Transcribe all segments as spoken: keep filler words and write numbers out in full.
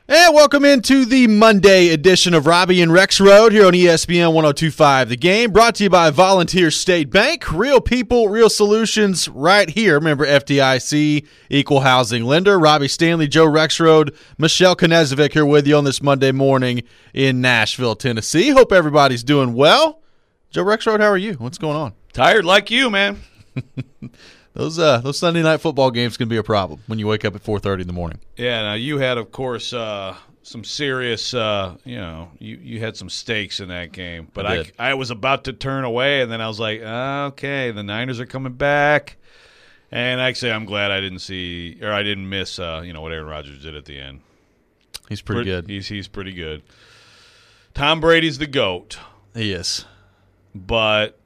And welcome into the Monday edition of Robbie and Rex Road here on E S P N one oh two point five The Game, brought to you by Volunteer State Bank. Real people, real solutions right here. Remember, F D I C, equal housing lender. Robbie Stanley, Joe Rexroad, Michelle Knezovic here with you on this Monday morning in Nashville, Tennessee. Hope everybody's doing well. Joe Rexroad, how are you? What's going on? Tired like you, man. Those uh, those Sunday night football games can be a problem when you wake up at four thirty in the morning. Yeah, now you had, of course, uh, some serious, uh, you know, you, you had some stakes in that game. But I, I, I was about to turn away, and then I was like, ah, okay, the Niners are coming back. And actually, I'm glad I didn't see, or I didn't miss, uh, you know, what Aaron Rodgers did at the end. He's pretty pretty, good. He's, he's pretty good. Tom Brady's the GOAT. He is. But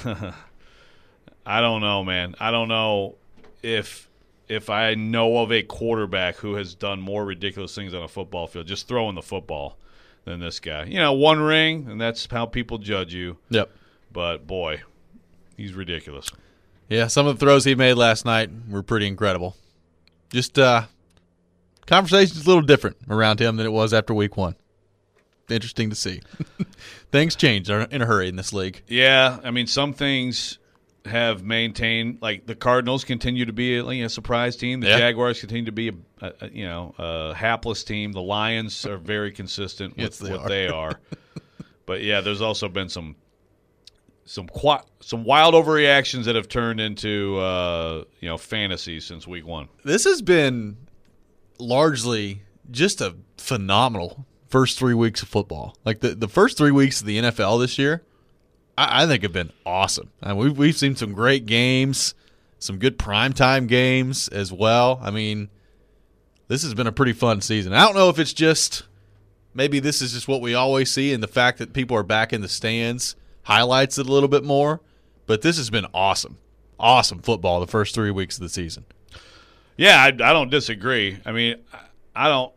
I don't know, man. I don't know if if I know of a quarterback who has done more ridiculous things on a football field, just throwing the football, than this guy. You know, one ring, and that's how people judge you. Yep. But, boy, he's ridiculous. Yeah, some of the throws he made last night were pretty incredible. Just uh, conversation's a little different around him than it was after week one. Interesting to see. Things change in a hurry in this league. Yeah, I mean, some things have maintained, like the Cardinals continue to be a, you know, surprise team. The yeah. Jaguars continue to be a, a, a you know a hapless team. The Lions are very consistent with yes, they what are. they are. But yeah, there's also been some some qu- some wild overreactions that have turned into uh, you know fantasies since week one. This has been largely just a phenomenal first three weeks of football. Like the, the first three weeks of the N F L this year, I, I think have been awesome. I mean, we've we've seen some great games, some good primetime games as well. I mean, this has been a pretty fun season. I don't know if it's just maybe this is just what we always see, and the fact that people are back in the stands highlights it a little bit more. But this has been awesome, awesome football the first three weeks of the season. Yeah, I, I don't disagree. I mean, I, I don't.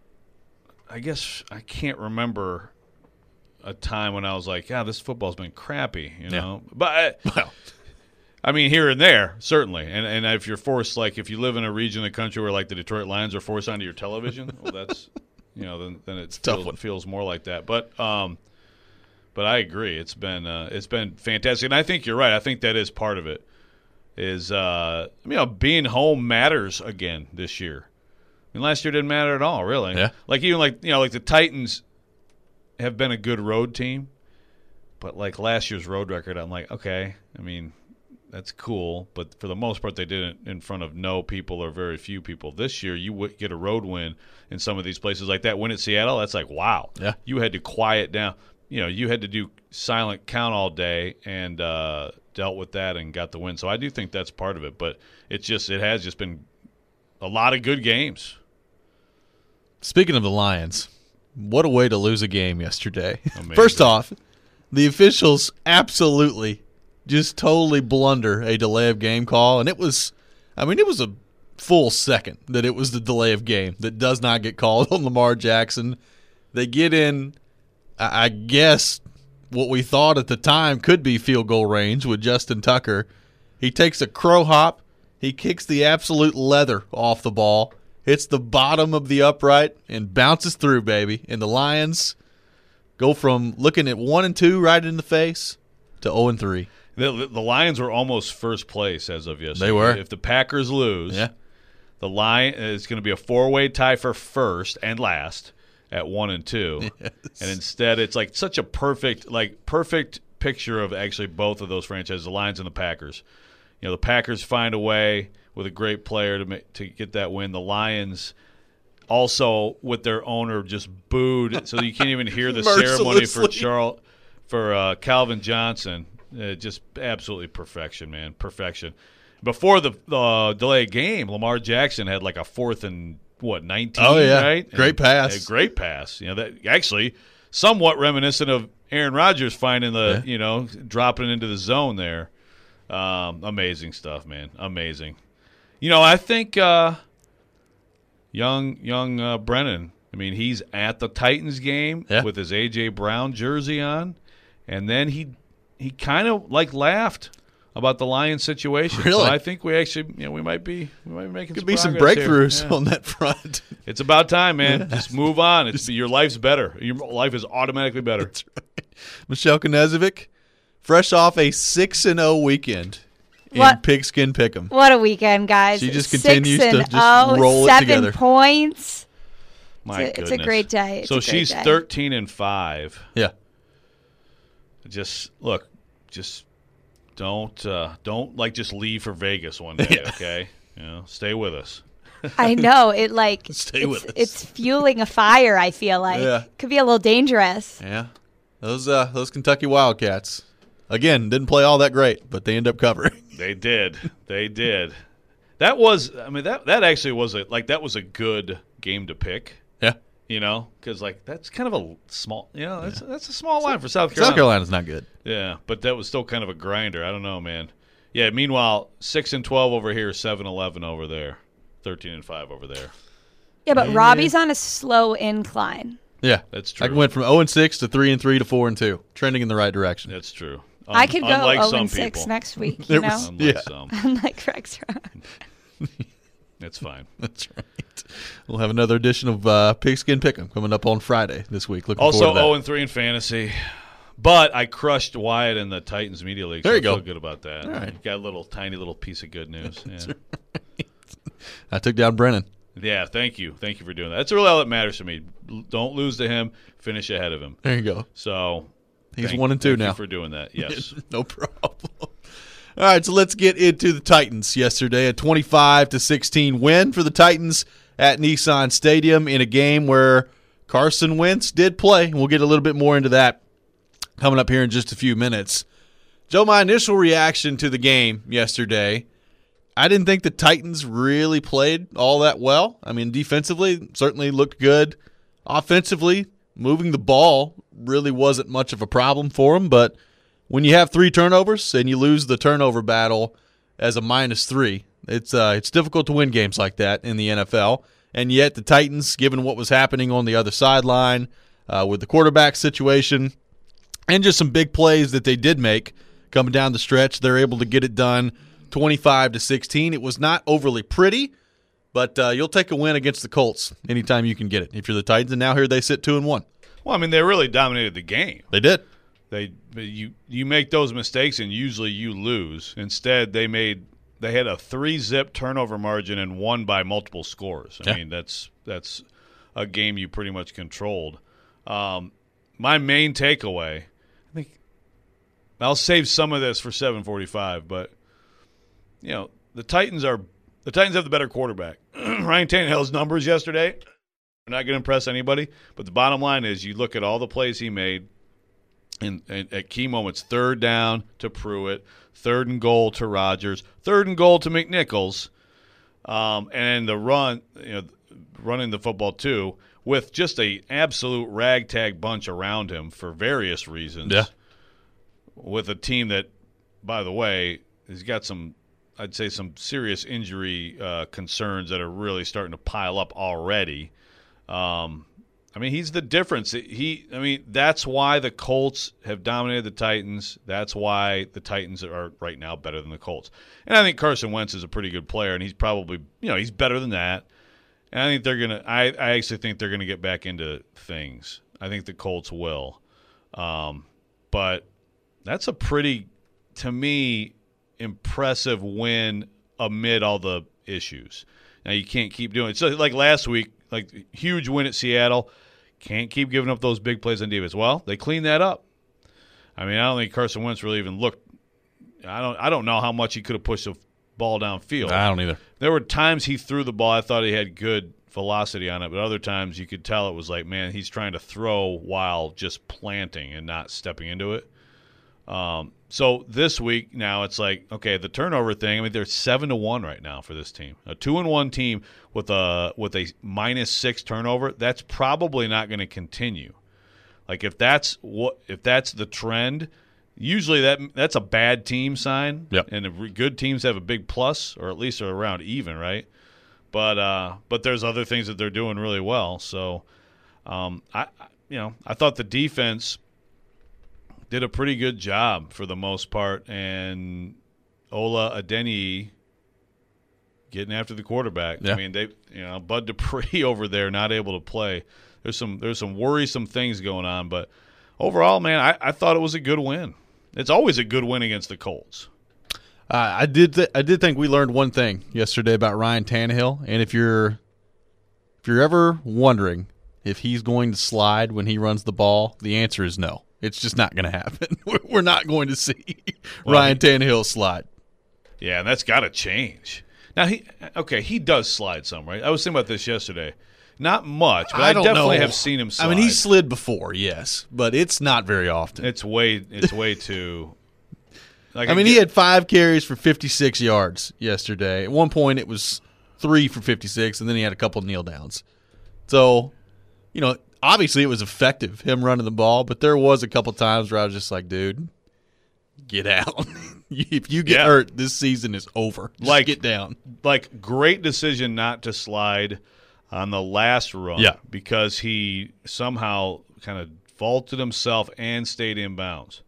I guess I can't remember a time when I was like, yeah, this football's been crappy, you know. Yeah. But, I, Well, I mean, here and there, certainly. And and if you're forced, like if you live in a region of the country where like the Detroit Lions are forced onto your television, well, that's, you know, then, then it tough feels, one. feels more like that. But um, but I agree. It's been uh, it's been fantastic. And I think you're right. I think that is part of it is, uh, you know, being home matters again this year. I mean, last year didn't matter at all, really. Yeah. Like even like you know, like the Titans have been a good road team, but like last year's road record, I'm like, okay, I mean, that's cool, but for the most part, they did it in front of no people or very few people. This year, you would get a road win in some of these places like that. Win at Seattle, that's like, wow. Yeah. You had to quiet down. You know, you had to do silent count all day and uh, dealt with that and got the win. So I do think that's part of it, but it's just it has just been a lot of good games. speaking of the Lions, what a way to lose a game yesterday. Amazing. First off, the officials absolutely just totally blunder a delay of game call, and it was, I mean, it was a full second that it was the delay of game that does not get called on Lamar Jackson. They get in, I guess, what we thought at the time could be field goal range with Justin Tucker. He takes a crow hop. He kicks the absolute leather off the ball, hits the bottom of the upright, and bounces through, baby. And the Lions go from looking at one and two right in the face to zero and three. The, the Lions were almost first place as of yesterday. They were. If the Packers lose, Yeah. the Lion is going to be a four-way tie for first and last at one and two. Yes. And instead, it's like such a perfect, like perfect picture of actually both of those franchises, the Lions and the Packers. You know, the Packers find a way with a great player to make, to get that win. The Lions also, with their owner, just booed, so you can't even hear the ceremony for Charles, for uh, Calvin Johnson. Uh, just absolutely perfection, man, perfection. Before the uh, delayed game, Lamar Jackson had like a fourth and what nineteen, Oh, yeah. right? Great And, pass. A great pass. You know that actually somewhat reminiscent of Aaron Rodgers finding the Yeah. you know dropping into the zone there. Um, amazing stuff, man. Amazing. You know, I think uh, young young uh, Brennan. I mean, he's at the Titans game Yeah. with his A J Brown jersey on, and then he he kind of like laughed about the Lions situation. Really? So I think we actually, you know, we might be, we might be making Could some be some progress breakthroughs here. Yeah. on that front. It's about time, man. Yeah. Just move on. It's your life's better. Your life is automatically better. That's right. Michelle Knezovic, fresh off a six and zero weekend in What? Pigskin Pick'em. What a weekend, guys. She just Six continues to and just oh, roll it seven together. points. My It's a- goodness. it's a great day. It's so a great she's day. thirteen and five. Yeah. Just look, just don't uh, don't like just leave for Vegas one day, Yeah. okay? You know, stay with us. I know it. Like Stay it's, with us. It's fueling a fire. I feel like Yeah. could be a little dangerous. Yeah. Those uh those Kentucky Wildcats. Again, didn't play all that great, but they end up covering. They did. They did. That was, I mean, that that actually was a like that was a good game to pick. Yeah. You know, because like that's kind of a small, you know, that's that's a small line for South Carolina. South Carolina's not good. Yeah, but that was still kind of a grinder. I don't know, man. Yeah. Meanwhile, six and twelve over here, seven eleven over there, thirteen and five over there. Yeah, but Yeah. Robbie's on a slow incline. Yeah. That's true. I went from zero and six to three and three to four and two, trending in the right direction. That's true. I Un- could go unlike zero some and six people. next week. There You know, was- Unlike Yeah. some. unlike Rex. It's fine. That's right. We'll have another edition of uh, Pigskin Pick'em coming up on Friday this week. Looking Also, forward to that. zero and three in fantasy. But I crushed Wyatt in the Titans Media League. So There you I feel go. good about that. All right. Got a little tiny little piece of good news. Yeah. I took down Brennan. Yeah, thank you. Thank you for doing that. That's really all that matters to me. L- Don't lose to him. Finish ahead of him. There you go. So He's thank- one and two thank now. you for doing that. Yes. No problem. All right, so let's get into the Titans yesterday. A twenty-five to sixteen win for the Titans at Nissan Stadium in a game where Carson Wentz did play. We'll get a little bit more into that coming up here in just a few minutes. Joe, my initial reaction to the game yesterday, I didn't think the Titans really played all that well. I mean, defensively, certainly looked good. Offensively, moving the ball really wasn't much of a problem for them, but when you have three turnovers and you lose the turnover battle as a minus three, it's uh, it's difficult to win games like that in the N F L. And yet the Titans, given what was happening on the other sideline uh, with the quarterback situation and just some big plays that they did make coming down the stretch, they're able to get it done twenty-five to sixteen. It was not overly pretty, but uh, you'll take a win against the Colts anytime you can get it if you're the Titans. And now here they sit two and one. Well, I mean, they really dominated the game. They did. They you you make those mistakes and usually you lose. Instead, they made they had a three zip turnover margin and won by multiple scores. I Yeah. mean, that's that's a game you pretty much controlled. Um, my main takeaway, I think, I'll save some of this for seven forty-five, but you know the Titans are the Titans have the better quarterback. Ryan Tannehill's numbers yesterday are not going to impress anybody, but the bottom line is you look at all the plays he made. And, and at key moments, third down to Pruitt, third and goal to Rodgers, third and goal to McNichols, um, and the run, you know, running the football too, with just a absolute ragtag bunch around him for various reasons. Yeah. With a team that, by the way, has got some, I'd say, some serious injury uh, concerns that are really starting to pile up already. Um, I mean, he's the difference. He, I mean, that's why the Colts have dominated the Titans. That's why the Titans are right now better than the Colts. And I think Carson Wentz is a pretty good player, and he's probably, you know, he's better than that. And I think they're gonna. I, I actually think they're gonna get back into things. I think the Colts will. Um, but that's a pretty, to me, impressive win amid all the issues. Now you can't keep doing it. So like last week, like huge win at Seattle. Can't keep giving up those big plays on defense. Well, they cleaned that up. I mean, I don't think Carson Wentz really even looked. I don't. I don't know how much he could have pushed the ball downfield. I don't either. There were times he threw the ball. I thought he had good velocity on it, but other times you could tell it was like, man, he's trying to throw while just planting and not stepping into it. Um, so this week now it's like, okay, the turnover thing. I mean, they're seven to one right now for this team. A two and one team with a with a minus six turnover. That's probably not going to continue. Like if that's what if that's the trend, usually that that's a bad team sign. Yep. And if good teams have a big plus, or at least are around even, right? But uh, but there's other things that they're doing really well. So, um, I you know I thought the defense did a pretty good job for the most part, and Ola Adeniyi getting after the quarterback. Yeah. I mean, they, you know, Bud Dupree over there not able to play. There's some there's some worrisome things going on, but overall, man, I, I thought it was a good win. It's always a good win against the Colts. Uh, I did th- I did think we learned one thing yesterday about Ryan Tannehill, and if you're if you're ever wondering if he's going to slide when he runs the ball, the answer is no. It's just not going to happen. We're not going to see Well, Ryan Tannehill slide. Yeah, and that's got to change. Now, he okay, he does slide some, right? I was thinking about this yesterday. Not much, but I, don't definitely know. have seen him slide. I mean, he slid before, yes, but it's not very often. It's way it's way too like I mean, get, he had five carries for fifty-six yards yesterday. At one point, it was three for fifty-six, and then he had a couple kneel downs. So, you know, obviously it was effective, him running the ball, but there was a couple times where I was just like, dude, get out. If you get Yeah. hurt, this season is over. Just Like- get down. like great decision not to slide on the last run Yeah. because he somehow kind of vaulted himself and stayed in bounds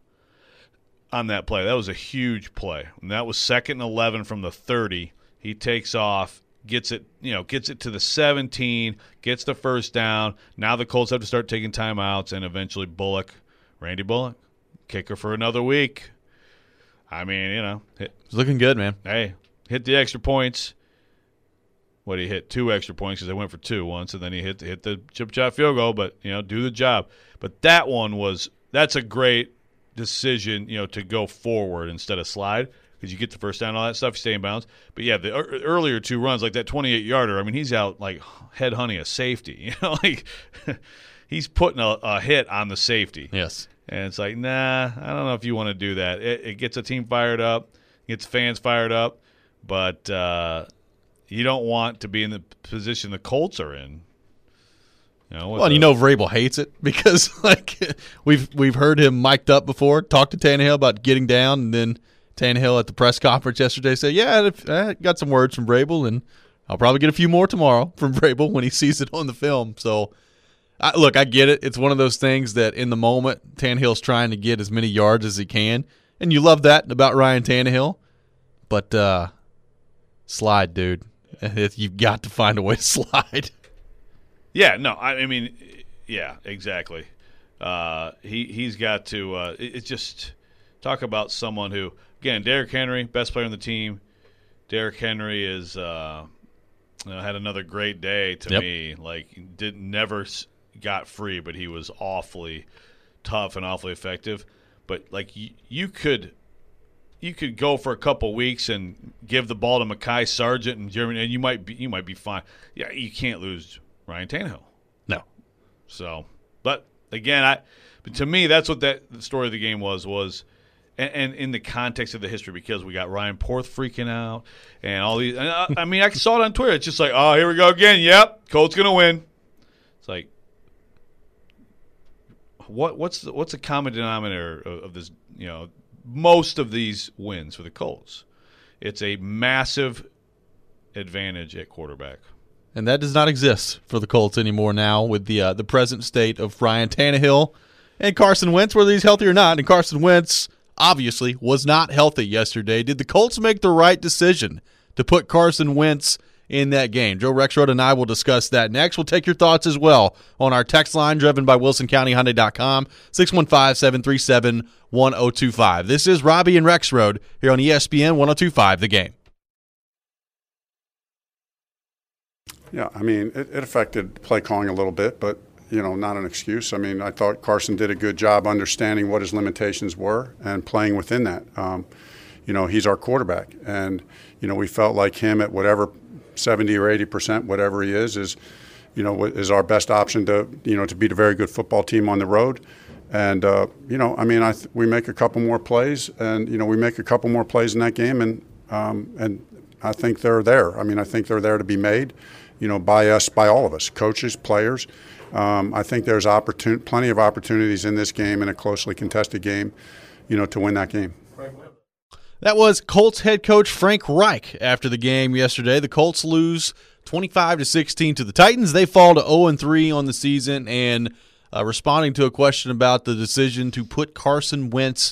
on that play. That was a huge play. And that was second and eleven from the thirty. He takes off, gets it, you know, gets it to the seventeen, gets the first down. Now the Colts have to start taking timeouts, and eventually Bullock, Randy Bullock, kicker for another week. I mean, you know, hit, It's looking good, man. hey, hit the extra points. What, he hit two extra points because they went for two once, and then he hit hit the chip shot field goal. But you know, do the job. But that one was that's a great decision, you know, to go forward instead of slide because you get the first down, all that stuff, you stay in bounds. But yeah, the er- earlier two runs, like that twenty-eight yarder. I mean, he's out like head hunting a safety. You know, like he's putting a, a hit on the safety. Yes. And it's like, nah, I don't know if you want to do that. It, it gets a team fired up, gets fans fired up, but uh, you don't want to be in the position the Colts are in. You know, with Well, and you the- know Vrabel hates it because like we've we've heard him mic'd up before, talk to Tannehill about getting down, and then Tannehill at the press conference yesterday said, "Yeah, I got some words from Vrabel, and I'll probably get a few more tomorrow from Vrabel when he sees it on the film." So, I, look, I get it. It's one of those things that in the moment Tannehill's trying to get as many yards as he can, and you love that about Ryan Tannehill. But uh, slide, dude. You've got to find a way to slide. Yeah, no, I, I mean, yeah, exactly. Uh, he he's got to. Uh, it, it's just talk about someone who, again, Derrick Henry, best player on the team. Derrick Henry is uh, you know, had another great day to Yep. me. Like, did never s- got free, but he was awfully tough and awfully effective. But like, you, you could. You could go for a couple weeks and give the ball to Mekhi Sargent and Jeremy, and you might be you might be fine. Yeah, you can't lose Ryan Tannehill. No. So, but again, I but to me that's what that the story of the game was was, and, and in the context of the history because we got Ryan Porth freaking out and all these. And I, I mean, I saw it on Twitter. It's just like, oh, here we go again. Yep, Colts gonna win. It's like, what what's the, what's the common denominator of, of this? You know. Most of these wins for the Colts. It's a massive advantage at quarterback. And that does not exist for the Colts anymore now with the uh, the present state of Ryan Tannehill and Carson Wentz, whether he's healthy or not. And Carson Wentz obviously was not healthy yesterday. Did the Colts make the right decision to put Carson Wentz in that game? Joe Rexrode and I will discuss that next. We'll take your thoughts as well on our text line driven by Wilson County Hyundai dot com, six one five, seven three seven, one oh two five. This is Robbie and Rexrode here on E S P N one oh two five The Game. Yeah, I mean, it, it affected play calling a little bit, but, you know, not an excuse. I mean, I thought Carson did a good job understanding what his limitations were and playing within that. Um, you know, he's our quarterback, and, you know, we felt like him at whatever seventy or eighty percent, whatever he is, is, you know, is our best option to, you know, to beat a very good football team on the road. And, uh, you know, I mean, I th- we make a couple more plays, and, you know, we make a couple more plays in that game, and um, and I think they're there. I mean, I think they're there to be made, you know, by us, by all of us, coaches, players. Um, I think there's opportun- plenty of opportunities in this game, in a closely contested game, you know, to win that game. That was Colts head coach Frank Reich after the game yesterday. The Colts lose twenty-five to sixteen to the Titans. They fall to oh and three on the season, and uh, responding to a question about the decision to put Carson Wentz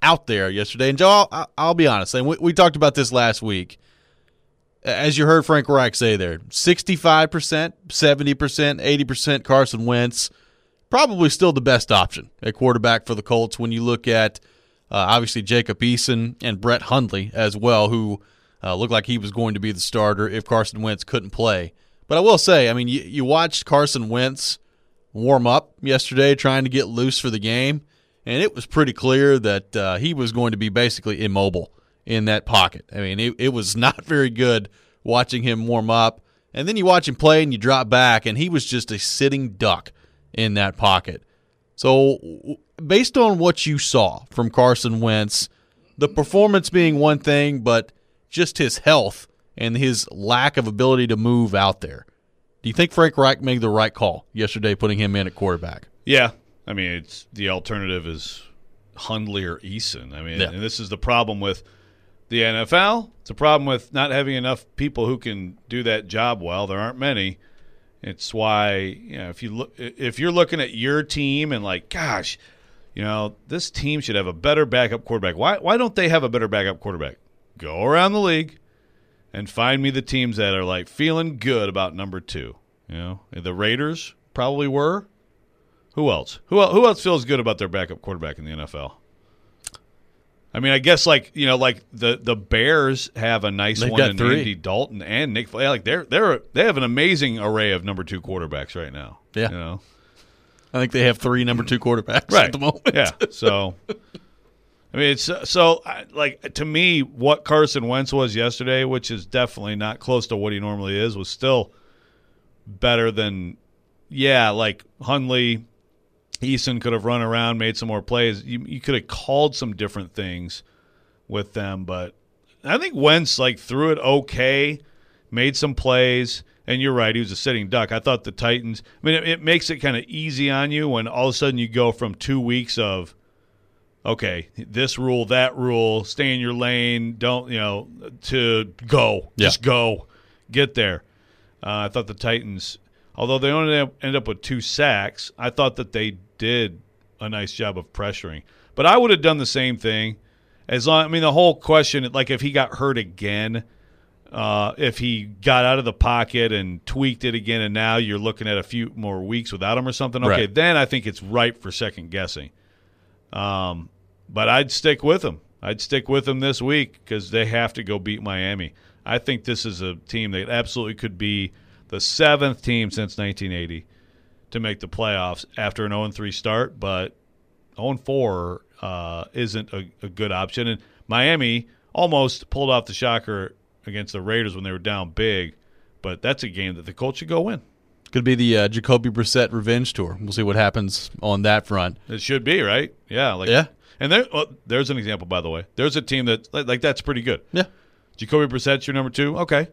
out there yesterday. And, Joe, I'll, I'll be honest, and we, we talked about this last week. As you heard Frank Reich say there, sixty-five percent, seventy percent, eighty percent Carson Wentz, probably still the best option at quarterback for the Colts when you look at, uh, obviously, Jacob Eason and Brett Hundley as well, who uh, looked like he was going to be the starter if Carson Wentz couldn't play. But I will say, I mean, you, you watched Carson Wentz warm up yesterday trying to get loose for the game, and it was pretty clear that uh, he was going to be basically immobile in that pocket. I mean, it, it was not very good watching him warm up. And then you watch him play and you drop back, and he was just a sitting duck in that pocket. So based on what you saw from Carson Wentz, the performance being one thing, but just his health and his lack of ability to move out there, do you think Frank Reich made the right call yesterday putting him in at quarterback? Yeah. I mean, it's the alternative is Hundley or Eason. I mean, Yeah. and this is the problem with the N F L. It's a problem with not having enough people who can do that job well. There aren't many. It's why, you know, if you look, if you're looking at your team and like, gosh, you know, this team should have a better backup quarterback. Why why don't they have a better backup quarterback? Go around the league and find me the teams that are like feeling good about number two. You know, the Raiders probably were. Who else? Who el- who else feels good about their backup quarterback in the N F L? I mean, I guess like you know, like the, the Bears have a nice They've one got in three. Andy Dalton and Nick. Yeah, like they're they're they have an amazing array of number two quarterbacks right now. Yeah. you know, I think they have three number two quarterbacks right at the moment. Yeah, so I mean, it's so I- like to me, what Carson Wentz was yesterday, which is definitely not close to what he normally is, was still better than yeah, like Hundley. Eason could have run around, made some more plays. You, you could have called some different things with them, but I think Wentz like threw it okay, made some plays, and you're right, he was a sitting duck. I thought the Titans. I mean, it, it makes it kind of easy on you when all of a sudden you go from two weeks of okay, this rule, that rule, stay in your lane, don't you know, to go, Yeah. just go, get there. Uh, I thought the Titans. Although they only ended up with two sacks, I thought that they did a nice job of pressuring. But I would have done the same thing. As long, I mean, the whole question, like if he got hurt again, uh, if he got out of the pocket and tweaked it again, and now you're looking at a few more weeks without him or something, okay, Right. then I think it's ripe for second guessing. Um, but I'd stick with him. I'd stick with him this week because they have to go beat Miami. I think this is a team that absolutely could be the seventh team since nineteen eighty to make the playoffs after an oh and three start, but oh and four uh, isn't a, a good option. And Miami almost pulled off the shocker against the Raiders when they were down big, but that's a game that the Colts should go win. Could be the uh, Jacoby Brissett revenge tour. We'll see what happens on that front. It should be, right? Yeah. Like, Yeah. And there, well, there's an example, by the way. There's a team that, like, like that's pretty good. Yeah. Jacoby Brissett's your number two? Okay.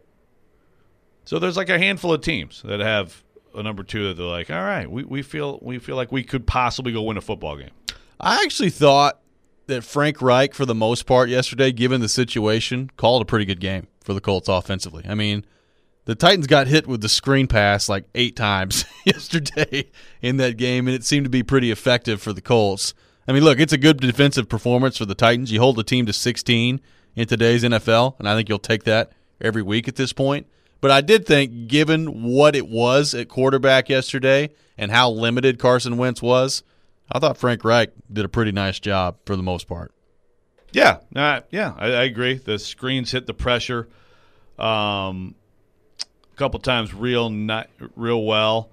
So there's like a handful of teams that have a number two that they're like, all right, we, we feel we feel like we could possibly go win a football game. I actually thought that Frank Reich, for the most part yesterday, given the situation, called a pretty good game for the Colts offensively. I mean, the Titans got hit with the screen pass like eight times yesterday in that game, and it seemed to be pretty effective for the Colts. I mean, look, it's a good defensive performance for the Titans. You hold the team to sixteen in today's N F L, and I think you'll take that every week at this point. But I did think, given what it was at quarterback yesterday and how limited Carson Wentz was, I thought Frank Reich did a pretty nice job for the most part. Yeah, uh, yeah, I, I agree. The screens hit the pressure um, a couple times real not, real well.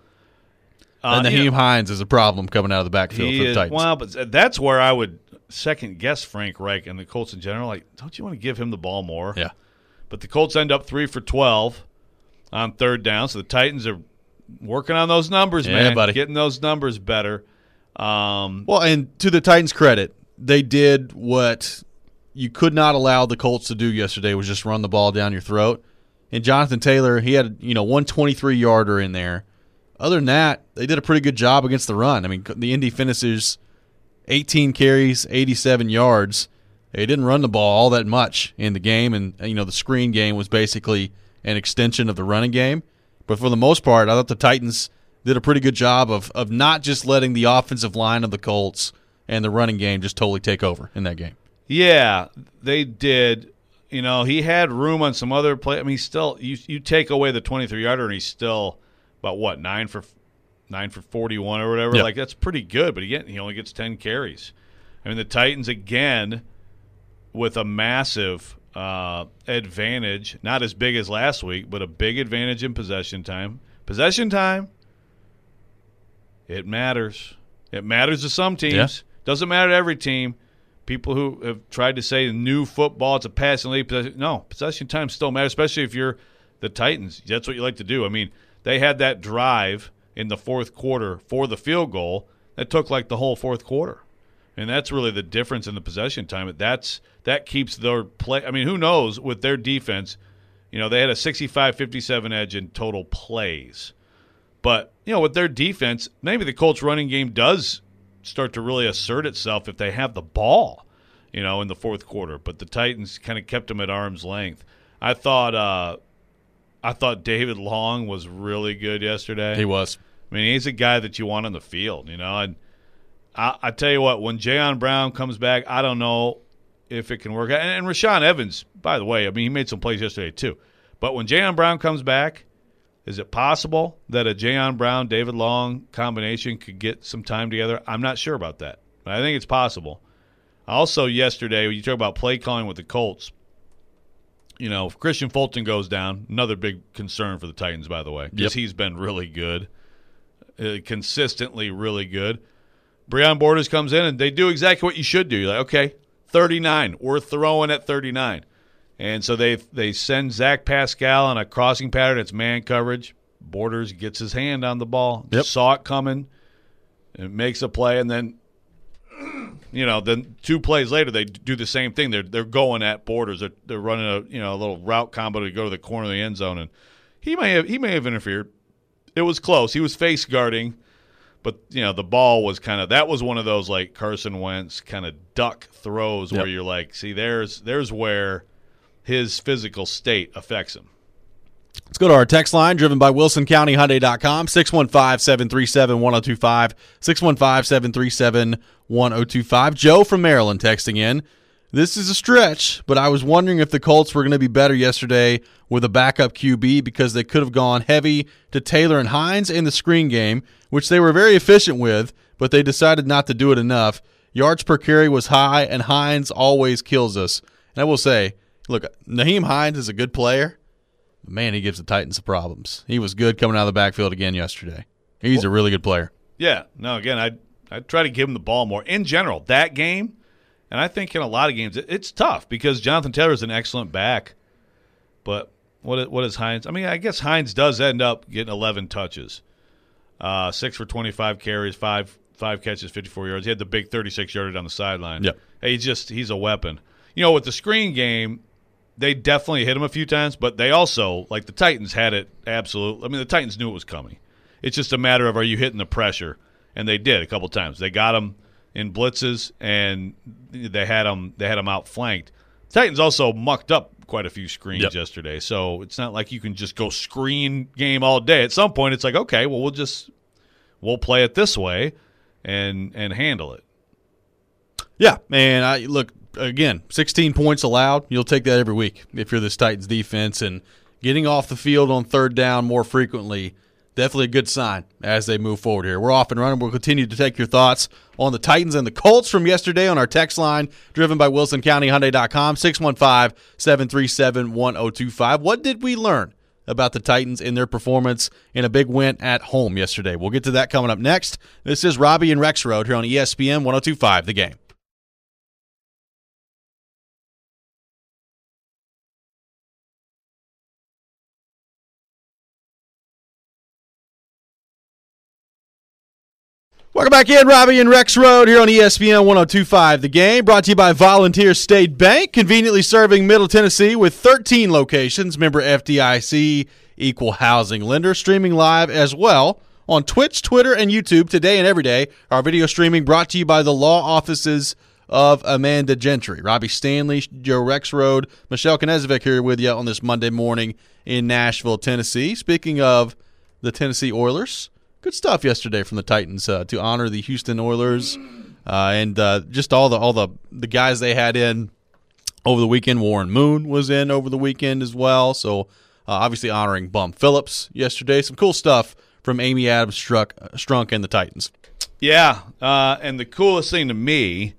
Uh, and you Naheem know, Hines is a problem coming out of the backfield he for the is- Titans. Well, but that's where I would second guess Frank Reich and the Colts in general. Like, don't you want to give him the ball more? Yeah. But the Colts end up three for twelve on third down, so the Titans are working on those numbers, Yeah, man. buddy. Getting those numbers better. Um, Well, and to the Titans' credit, they did what you could not allow the Colts to do yesterday, was just run the ball down your throat. And Jonathan Taylor, he had, you know, one twenty-three-yarder in there. Other than that, they did a pretty good job against the run. I mean, the Indy finishes eighteen carries, eighty-seven yards. They didn't run the ball all that much in the game, and, you know, the screen game was basically an extension of the running game. But for the most part, I thought the Titans did a pretty good job of of not just letting the offensive line of the Colts and the running game just totally take over in that game. Yeah, they did. You know, he had room on some other play. I mean, he's still you you take away the twenty-three yarder, and he's still about what nine for nine for forty-one or whatever. Yep. Like that's pretty good, but again, he only gets ten carries. I mean, the Titans again with a massive uh, advantage, not as big as last week, but a big advantage in possession time. Possession time, it matters. It matters to some teams. Yeah. Doesn't matter to every team. People who have tried to say new football, it's a passing league. Possession. No, possession time still matters, especially if you're the Titans. That's what you like to do. I mean, they had that drive in the fourth quarter for the field goal that took like the whole fourth quarter. And that's really the difference in the possession time. That's that keeps their play. I mean, who knows with their defense? You know, they had a sixty-five fifty-seven edge in total plays. But, you know, with their defense, maybe the Colts running game does start to really assert itself if they have the ball, you know, in the fourth quarter. But the Titans kind of kept them at arm's length. I thought uh, I thought David Long was really good yesterday. He was. I mean, he's a guy that you want on the field, you know. And I, I tell you what, when Jayon Brown comes back, I don't know if it can work. And, and Rashaan Evans, by the way, I mean, he made some plays yesterday too. But when Jayon Brown comes back, is it possible that a Jayon Brown, David Long combination could get some time together? I'm not sure about that, but I think it's possible. Also yesterday, when you talk about play calling with the Colts, you know, if Christian Fulton goes down, another big concern for the Titans, by the way, because Yep. he's been really good, uh, consistently really good. Breon Borders comes in, and they do exactly what you should do. You're like, okay, thirty-nine. We're throwing at thirty-nine. And so they they send Zach Pascal on a crossing pattern. It's man coverage. Borders gets his hand on the ball. Yep. Saw it coming. It makes a play, and then, you know, then two plays later they do the same thing. They're they're going at Borders. They're they're running a you know a little route combo to go to the corner of the end zone, and he may have he may have interfered. It was close. He was face guarding. But, you know, the ball was kind of – that was one of those, like, Carson Wentz kind of duck throws where Yep. you're like, see, there's there's where his physical state affects him. Let's go to our text line, driven by Wilson County Hyundai dot com, six one five, seven three seven, one oh two five, six one five, seven three seven, one oh two five. Joe from Maryland texting in. This is a stretch, but I was wondering if the Colts were going to be better yesterday with a backup Q B because they could have gone heavy to Taylor and Hines in the screen game, which they were very efficient with, but they decided not to do it enough. Yards per carry was high, and Hines always kills us. And I will say, look, Nyheim Hines is a good player, but man, he gives the Titans some problems. He was good coming out of the backfield again yesterday. He's a really good player. Yeah. No, again, I'd, I'd try to give him the ball more. In general, that game, and I think in a lot of games, it, it's tough because Jonathan Taylor is an excellent back. But what what is Hines? I mean, I guess Hines does end up getting eleven touches. Uh, six for twenty-five carries, five five catches, fifty-four yards. He had the big thirty-six yarder down the sideline. Yep. Hey, he's just he's a weapon. You know, with the screen game, they definitely hit him a few times, but they also, like the Titans, had it absolute. I mean, the Titans knew it was coming. It's just a matter of are you hitting the pressure, and they did a couple times. They got him in blitzes, and they had him they had him outflanked. Titans also mucked up quite a few screens Yep. yesterday, so it's not like you can just go screen game all day. At some point, it's like, okay, well, we'll just we'll play it this way and and handle it. Yeah, man, I look, again, sixteen points allowed. You'll take that every week if you're this Titans defense, and getting off the field on third down more frequently, definitely a good sign as they move forward here. We're off and running. We'll continue to take your thoughts on the Titans and the Colts from yesterday on our text line, driven by Wilson County Hyundai dot com, six one five, seven three seven, one oh two five. What did we learn about the Titans in their performance in a big win at home yesterday? We'll get to that coming up next. This is Robbie and Rex Road here on E S P N one oh two five, The Game. Welcome back in, Robbie and Rex Road here on E S P N one oh two five, The Game, brought to you by Volunteer State Bank, conveniently serving Middle Tennessee with thirteen locations, member F D I C, equal housing lender, streaming live as well on Twitch, Twitter, and YouTube today and every day. Our video streaming brought to you by the law offices of Amanda Gentry. Robbie Stanley, Joe Rex Road, Michelle Knezovic here with you on this Monday morning in Nashville, Tennessee. Speaking of the Tennessee Oilers, good stuff yesterday from the Titans uh, to honor the Houston Oilers. uh, and uh, just all the all the the guys they had in over the weekend. Warren Moon was in over the weekend as well. So uh, obviously honoring Bum Phillips yesterday. Some cool stuff from Amy Adams Strunk, Strunk and the Titans. Yeah, uh, and the coolest thing to me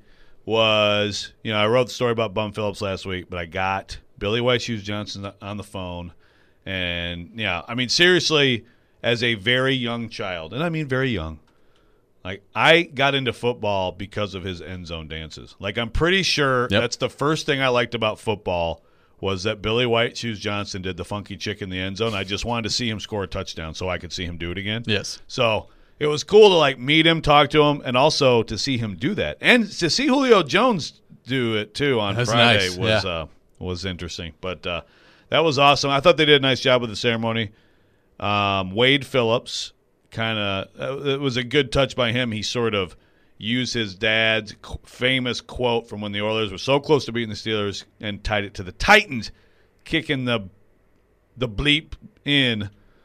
was, you know, I wrote the story about Bum Phillips last week, but I got Billy White Shoes Johnson on the phone. And, yeah, I mean, seriously, as a very young child, and I mean very young, like, I got into football because of his end zone dances. Like, I'm pretty sure Yep. that's the first thing I liked about football was that Billy White Shoes Johnson did the funky chick in the end zone. I just wanted to see him score a touchdown so I could see him do it again. Yes. So it was cool to, like, meet him, talk to him, and also to see him do that. And to see Julio Jones do it, too, on That's Friday nice. was Yeah. uh, was interesting. But uh, that was awesome. I thought they did a nice job with the ceremony. Um, Wade Phillips, kind of uh, – it was a good touch by him. He sort of used his dad's qu- famous quote from when the Oilers were so close to beating the Steelers and tied it to the Titans, kicking the the bleep in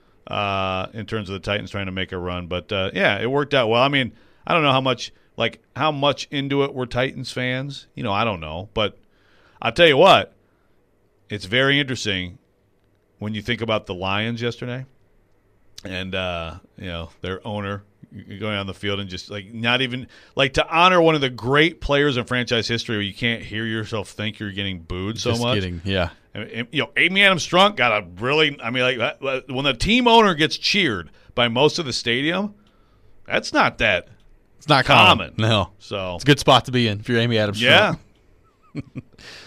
uh, in terms of the Titans trying to make a run. But, uh, yeah, it worked out well. I mean, I don't know how much – like how much into it were Titans fans. You know, I don't know. But I'll tell you what, it's very interesting when you think about the Lions yesterday and, uh, you know, their owner – going on the field and just like not even like to honor one of the great players in franchise history where you can't hear yourself think you're getting booed so Just much. kidding. Yeah. And, and, you know, Amy Adams Strunk got a really, I mean, like that, when the team owner gets cheered by most of the stadium, that's not that It's not common. common. No. So It's a good spot to be in if you're Amy Adams. yeah, Strunk.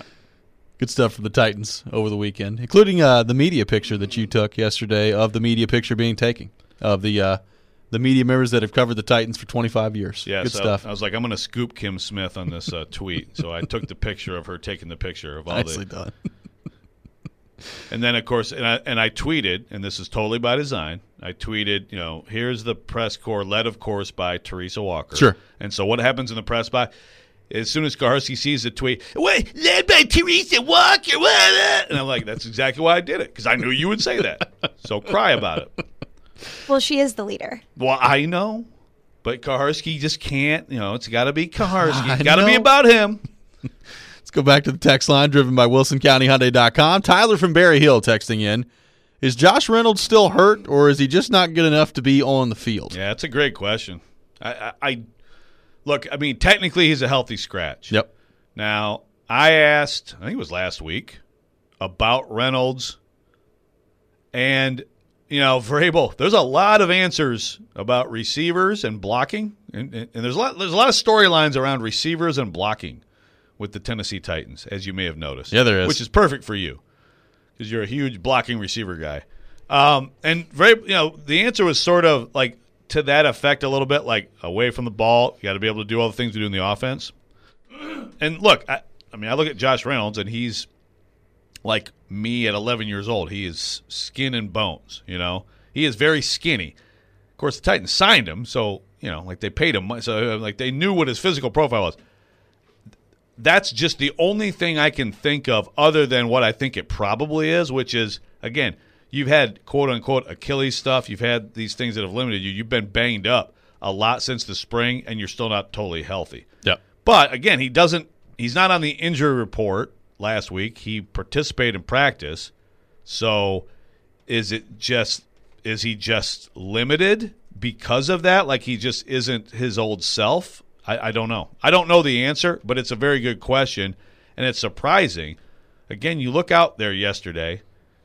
Good stuff from the Titans over the weekend, including uh, the media picture that you took yesterday of the media picture being taken of the uh, the media members that have covered the Titans for twenty-five years. yeah. Good so stuff. I was like, I'm going to scoop Kim Smith on this uh, tweet, so I took the picture of her taking the picture of all Nicely the. done. And then, of course, and I, and I tweeted, and this is totally by design, I tweeted, you know, here's the press corps, led, of course, by Teresa Walker. Sure. And so what happens in the press by, as soon as Kaharski sees the tweet, wait, led by Teresa Walker, what? And I'm like, that's exactly why I did it, because I knew you would say that. So cry about it. Well, she is the leader. Well, I know, but Kaharski just can't, you know, it's got to be Kaharski. I It's got to be know. about him. Let's go back to the text line driven by Wilson County Hyundai dot com. Tyler from Berry Hill texting in. Is Josh Reynolds still hurt, or is he just not good enough to be on the field? Yeah, that's a great question. I, I, I look, I mean, technically he's a healthy scratch. Yep. Now, I asked, I think it was last week, about Reynolds. And, you know, Vrabel, there's a lot of answers about receivers and blocking. And, and, and there's a lot there's a lot of storylines around receivers and blocking with the Tennessee Titans, as you may have noticed. Yeah, there is. Which is perfect for you because you're a huge blocking receiver guy. Um, and, Vrabel, you know, the answer was sort of like to that effect a little bit, like away from the ball. You got to be able to do all the things we do in the offense. And look, I, I mean, I look at Josh Reynolds, and he's like me at eleven years old. He is skin and bones, you know. He is very skinny. Of course, the Titans signed him, so, you know, like they paid him. So, like, they knew what his physical profile was. That's just the only thing I can think of other than what I think it probably is, which is, again, you've had quote-unquote Achilles stuff. You've had these things that have limited you. You've been banged up a lot since the spring, and you're still not totally healthy. Yep. But, again, he doesn't – he's not on the injury report last week. He participated in practice. So is it just – is he just limited because of that? Like he just isn't his old self? I, I don't know. I don't know the answer, but it's a very good question, and it's surprising. Again, you look out there yesterday.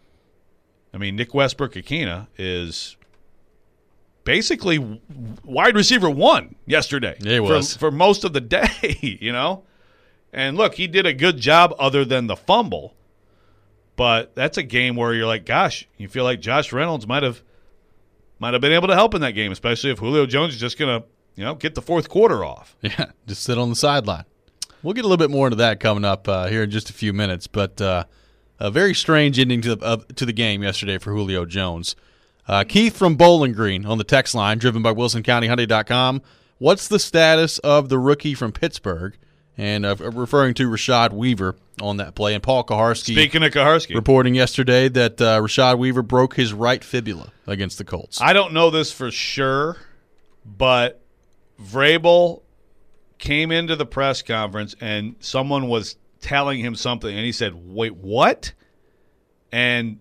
I mean, Nick Westbrook-Akina is basically wide receiver one yesterday. Yeah, he was. For, for most of the day, you know? And look, he did a good job other than the fumble, but that's a game where you're like, gosh, you feel like Josh Reynolds might have might have been able to help in that game, especially if Julio Jones is just going to, you know, get the fourth quarter off. Yeah, just sit on the sideline. We'll get a little bit more into that coming up uh, here in just a few minutes, but uh, a very strange ending to the, uh, to the game yesterday for Julio Jones. Uh, Keith from Bowling Green on the text line, driven by Wilson County Hyundai dot com. What's the status of the rookie from Pittsburgh? And uh, referring to Rashad Weaver on that play. And Paul Kaharski Speaking of Kaharski, reporting yesterday that uh, Rashad Weaver broke his right fibula against the Colts. I don't know this for sure, but Vrabel came into the press conference and someone was telling him something, and he said, "Wait, what?" And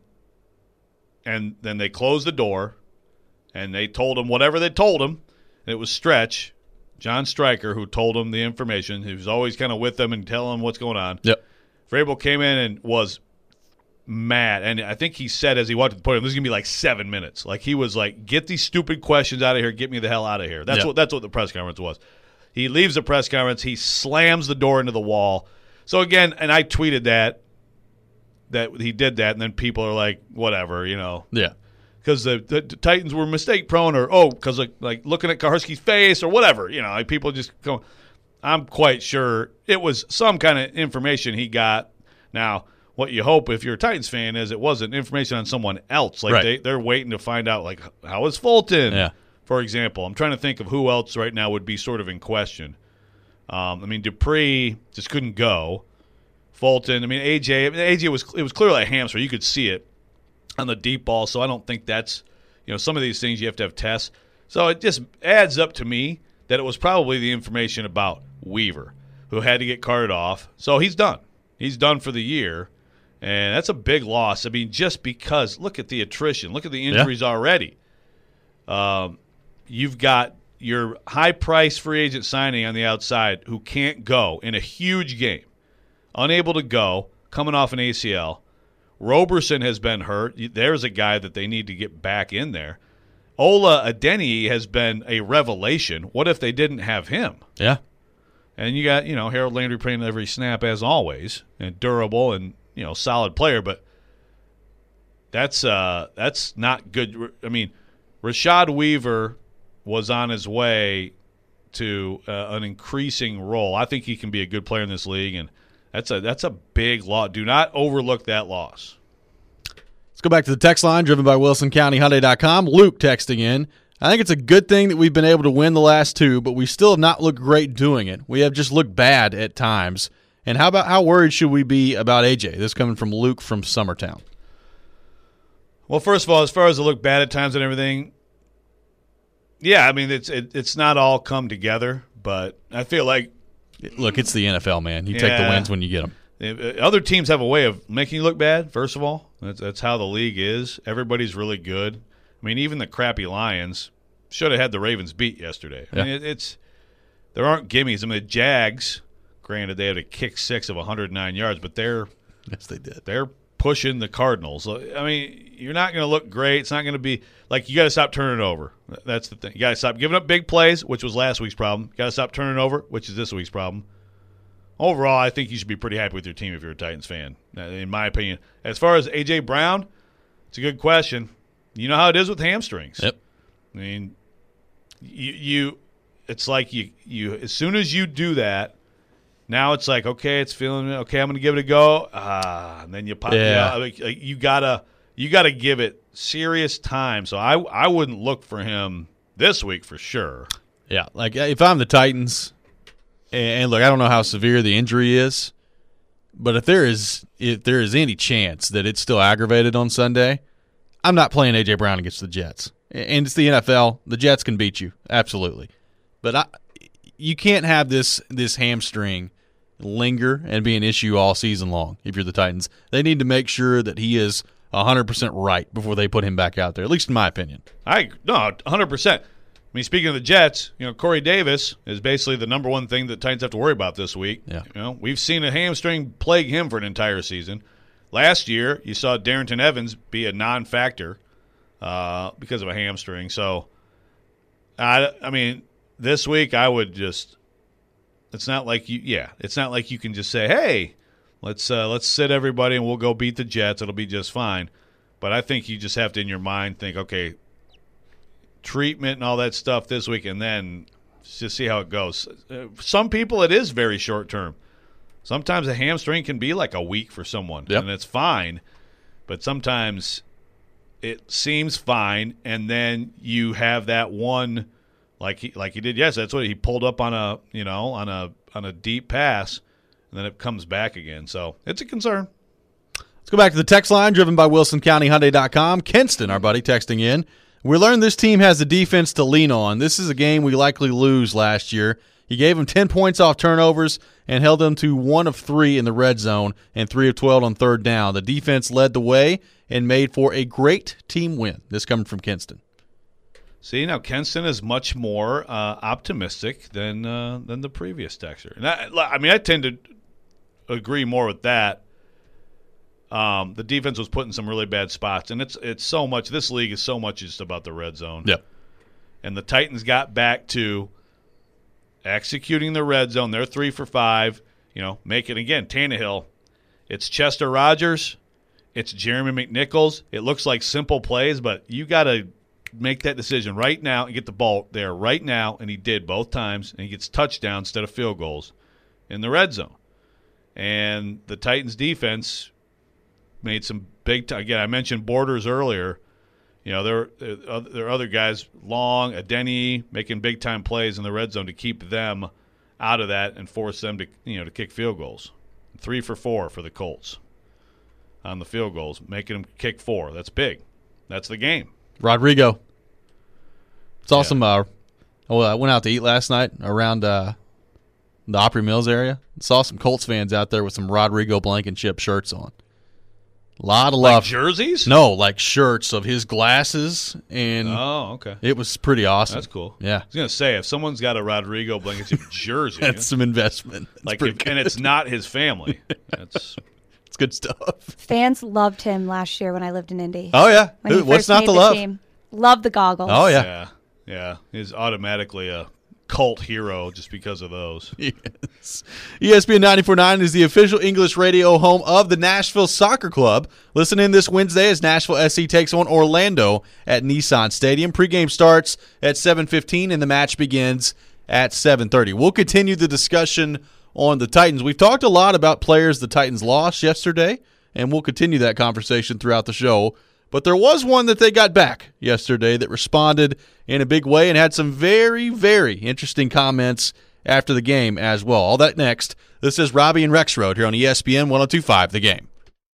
and then they closed the door, and they told him whatever they told him. And it was Stretch, John Stryker, who told him the information. He was always kind of with them and telling them what's going on. Yep. Vrabel came in and was mad, and I think he said as he walked to the podium, "This is gonna be like seven minutes." Like he was like, "Get these stupid questions out of here. Get me the hell out of here." That's yep. what that's what the press conference was. He leaves the press conference. He slams the door into the wall. So again, and I tweeted that that he did that, and then people are like, "Whatever," you know. Yeah. Because the, the, the Titans were mistake prone, or oh, because like, like looking at Kaharski's face, or whatever, you know. Like people just go. I'm quite sure it was some kind of information he got. Now, what you hope if you're a Titans fan is it wasn't information on someone else. Like right. they they're waiting to find out. Like how is Fulton? Yeah. For example, I'm trying to think of who else right now would be sort of in question. Um, I mean, Dupree just couldn't go. Fulton. I mean, A J. I mean, A J was it was clearly a hamstring. You could see it on the deep ball. So I don't think that's you know some of these things you have to have tests. So it just adds up to me that it was probably the information about Weaver, who had to get carted off. So he's done. He's done for the year, and that's a big loss. I mean, just because look at the attrition, look at the injuries yeah. already. Um, you've got your high-price free agent signing on the outside who can't go in a huge game, unable to go, coming off an A C L. Roberson has been hurt. There's a guy that they need to get back in there. Ola Adeniyi has been a revelation. What if they didn't have him? Yeah. And you got, you know, Harold Landry playing every snap as always, and durable and, you know, solid player, but that's uh that's not good. I mean, Rashad Weaver was on his way to uh, an increasing role. I think he can be a good player in this league, and that's a that's a big loss. Do not overlook that loss. Let's go back to the text line driven by Wilson County Hyundai dot com. Luke texting in. I think it's a good thing that we've been able to win the last two, but we still have not looked great doing it. We have just looked bad at times. And how about how worried should we be about A J? This coming from Luke from Summertown. Well, first of all, as far as it look bad at times and everything, yeah, I mean it's it, it's not all come together, but I feel like look, it's the N F L, man. You yeah, take the wins when you get them. Other teams have a way of making you look bad. First of all, that's that's how the league is. Everybody's really good. I mean, even the crappy Lions should have had the Ravens beat yesterday. I yeah. mean, it, it's there aren't gimmies. I mean, the Jags, granted, they had a kick six of one hundred nine yards, but they're yes, they did. They're pushing the Cardinals. I mean, you're not going to look great. It's not going to be like you got to stop turning it over. That's the thing. You got to stop giving up big plays, which was last week's problem. You got to stop turning it over, which is this week's problem. Overall, I think you should be pretty happy with your team if you're a Titans fan, in my opinion. As far as A J. Brown, it's a good question. You know how it is with hamstrings. Yep. I mean, you, you it's like you, you as soon as you do that, now it's like, okay, it's feeling okay, I'm going to give it a go. Ah, and then you pop yeah. it out. You gotta you gotta give it serious time. So I I wouldn't look for him this week for sure. Yeah, like if I'm the Titans, and look, I don't know how severe the injury is, but if there is if there is any chance that it's still aggravated on Sunday, I'm not playing A J. Brown against the Jets. And it's the N F L. The Jets can beat you, absolutely. But I, you can't have this this hamstring linger and be an issue all season long if you're the Titans. They need to make sure that he is one hundred percent right before they put him back out there, at least in my opinion. I No, one hundred percent. I mean, speaking of the Jets, you know, Corey Davis is basically the number one thing that Titans have to worry about this week. Yeah. You know, we've seen a hamstring plague him for an entire season. Last year, you saw Darrington Evans be a non-factor uh, because of a hamstring. So, I, I mean, this week I would just – it's not like you – yeah, it's not like you can just say, hey, let's uh, let's sit everybody and we'll go beat the Jets. It'll be just fine. But I think you just have to, in your mind, think, okay, treatment and all that stuff this week, and then just see how it goes. Some people, it is very short term. Sometimes a hamstring can be like a week for someone, yep. and it's fine. But sometimes it seems fine, and then you have that one, like he like he did yesterday. That's what he pulled up on a you know on a on a deep pass, and then it comes back again. So it's a concern. Let's go back to the text line driven by Wilson County Hyundai dot com. Kenston, our buddy, texting in. We learned this team has a defense to lean on. This is a game we likely lose last year. He gave them ten points off turnovers and held them to one of three in the red zone and three of twelve on third down. The defense led the way and made for a great team win. This coming from Kinston. See, now Kinston is much more uh, optimistic than uh, than the previous texter. And I, I mean, I tend to agree more with that. Um, the defense was put in some really bad spots, and it's it's so much. This league is so much just about the red zone. Yep. And the Titans got back to executing the red zone. They're three for five. You know, make it again. Tannehill. It's Chester Rogers. It's Jeremy McNichols. It looks like simple plays, but you got to make that decision right now and get the ball there right now, and he did both times, and he gets touchdowns instead of field goals in the red zone. And the Titans defense made some big t- – again, I mentioned Borders earlier. You know, there, there, there are other guys, Long, Adeni, making big-time plays in the red zone to keep them out of that and force them to, you know, to kick field goals. Three for four for the Colts on the field goals, making them kick four. That's big. That's the game. Rodrigo. Saw Yeah. some uh, – oh, I went out to eat last night around uh, the Opry Mills area. Saw some Colts fans out there with some Rodrigo Blankenship shirts on. A lot of Like love. jerseys? No, like shirts of his glasses, and Oh, okay. it was pretty awesome. That's cool. Yeah. I was going to say, if someone's got a Rodrigo Blankenship jersey, That's some investment. That's like, pretty if, and good. it's not his family, that's It's good stuff. Fans loved him last year when I lived in Indy. Oh, yeah. When Who- he What's first not made to the love? team. Love the goggles. Oh, yeah. yeah, yeah. He's automatically a cult hero just because of those. Yes. E S P N ninety-four point nine is the official English radio home of the Nashville Soccer Club. Listen in this Wednesday as Nashville S C takes on Orlando at Nissan Stadium. Pregame starts at seven fifteen and the match begins at seven thirty. We'll continue the discussion on the Titans. We've talked a lot about players the Titans lost yesterday, and we'll continue that conversation throughout the show. But there was one that they got back yesterday that responded in a big way and had some very, very interesting comments after the game as well. All that next. This is Robbie and Rexroad here on E S P N one oh two point five The Game.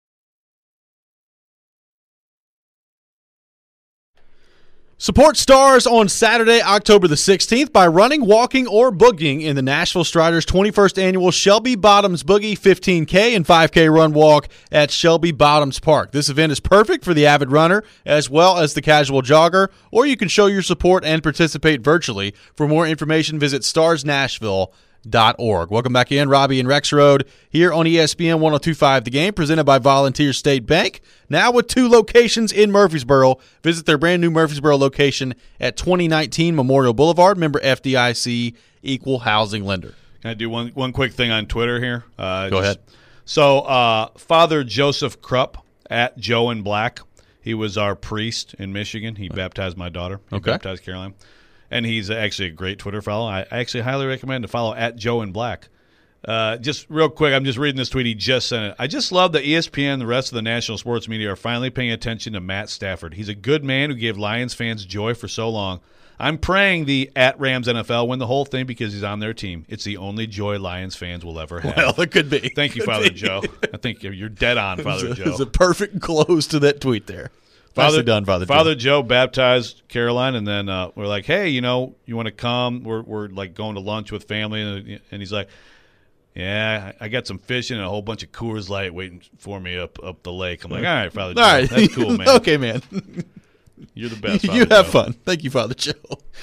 Support Stars on Saturday, October the sixteenth by running, walking, or boogieing in the Nashville Striders' twenty-first annual Shelby Bottoms Boogie fifteen K and five K run walk at Shelby Bottoms Park. This event is perfect for the avid runner as well as the casual jogger, or you can show your support and participate virtually. For more information, visit stars nashville dot org. Welcome back in, Robbie and Rexroad here on E S P N one oh two point five The Game, presented by Volunteer State Bank. Now with two locations in Murfreesboro. Visit their brand new Murfreesboro location at twenty nineteen Memorial Boulevard. Member F D I C, equal housing lender. Can I do one one quick thing on Twitter here? Uh, Go just- ahead. So, uh, Father Joseph Krupp at Joe in Black. He was our priest in Michigan. He baptized my daughter. He Okay. baptized Caroline. And he's actually a great Twitter follow. I I actually highly recommend to follow at Joe in Black. Uh, just real quick, I'm just reading this tweet. He just sent it. I just love that E S P N and the rest of the national sports media are finally paying attention to Matt Stafford. He's a good man who gave Lions fans joy for so long. I'm praying the at Rams N F L win the whole thing because he's on their team. It's the only joy Lions fans will ever have. Well, it could be. Thank you, Could Father be. Joe. I think you're dead on, Father It's a, Joe. it's a perfect close to that tweet there. Nicely done, Father Joe. Father Joe baptized Caroline, and then uh, we're like, hey, you know, you want to come? We're we're like going to lunch with family, and, and he's like, yeah, I I got some fishing and a whole bunch of Coors Light waiting for me up up the lake. I'm like, all right, Father Joe, All right. that's cool, man. Okay, man. You're the best. Father you have Joe. fun. Thank you, Father Joe.